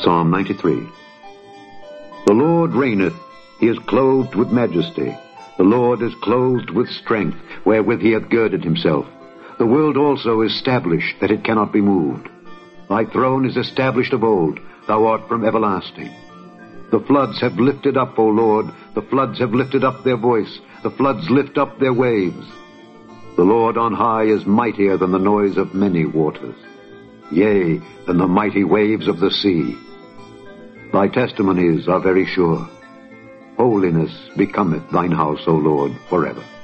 Psalm 93. The Lord reigneth, he is clothed with majesty. The Lord is clothed with strength, wherewith he hath girded himself. The world also is established, that it cannot be moved. Thy throne is established of old, thou art from everlasting. The floods have lifted up, O Lord, the floods have lifted up their voice, the floods lift up their waves. The Lord on high is mightier than the noise of many waters, yea, than the mighty waves of the sea. Thy testimonies are very sure. Holiness becometh thine house, O Lord, forever.